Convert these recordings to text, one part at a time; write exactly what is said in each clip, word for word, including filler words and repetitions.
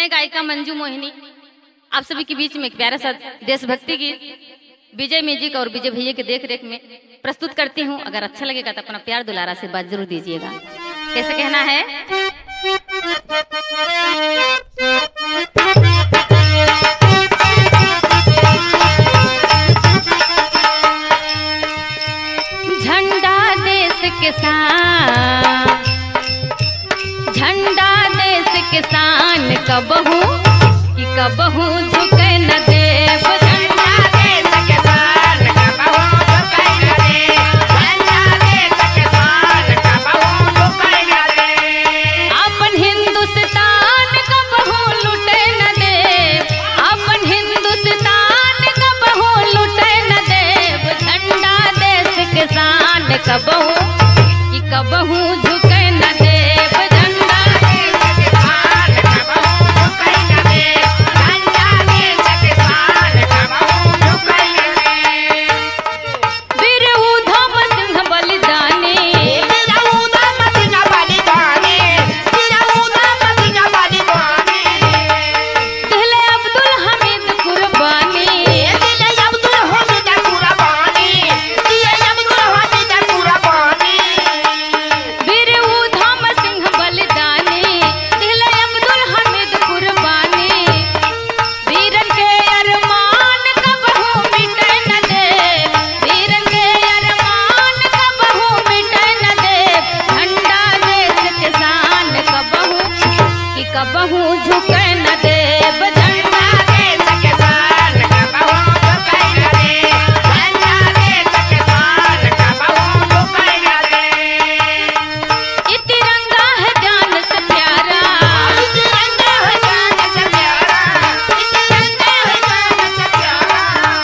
मैं गायिका मंजू मोहिनी आप सभी के बीच में एक प्यारा सा देशभक्ति गीत विजय म्यूजिक और विजय भैया के देख रेख में प्रस्तुत करती हूँ। अगर अच्छा लगेगा तो अपना प्यार दुलारा से बात जरूर दीजिएगा। कैसे कहना है? झंडा देश के शान, झंडा देश के शान कबहू कि कबहू झुके न देव। झंडा देश के शान कबहू झुके न देव। झंडा देश के शान कबहू झुके न देव। अपन हिंदुस्तान कबहू लुटे न देव। अपन हिंदुस्तान कबहू लुटे न देव। झंडा देश के शान कबहू कि कबहू झुके न देव। झंडा देश के शान कबहू झुके न देव। झंडा देश के शान कबहू झुके न देव। वीर उधम सिंह बलिदानी, वीर उधम सिंह बलिदानी, वीर उधम सिंह बलिदानी। दिले अब्दुल हमीद कुर्बानी, दिले अब्दुल हमीद कुर्बानी, दिले अब्दुल हमीद कुर्बानी। वीर उधम सिंह बलिदानी, दिले अब्दुल हमीद कुर्बानी। वीरन के अरमान कबहू मिटे न देव। वीरन के अरमान कबहू मिटे न देव। झंडा देश के शान कबहू कि कबहू झुके न देव। झंडा देश के शान कबहू झुके न देव। झंडा देश के शान कबहू झुके न देव। ये तिरंगा है जान से प्यारा, ये तिरंगा है जान से प्यारा, ये तिरंगा है जान से प्यारा।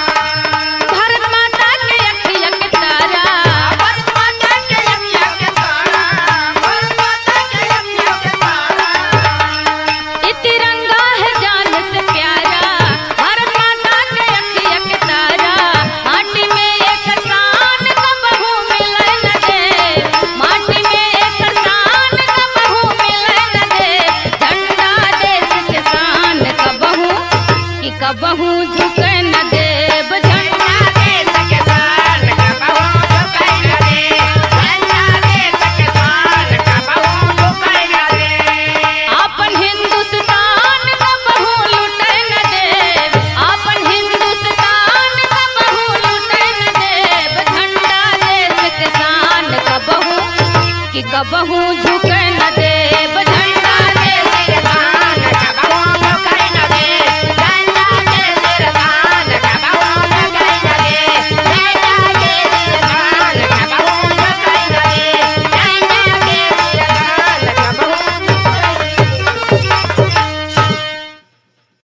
भारत माता के अखिया के तारा, भारत माता के अखिया के तारा, भारत माता के अखिया के तारा। ये तिरंगा है जान से प्यारा, भारत माता के अखिया के तारा। माटी में एक शान कबहू मिले न देव। माटी में एक शान कबहू मिले न देव। झंडा देश के शान कबहू कि कबहू झुके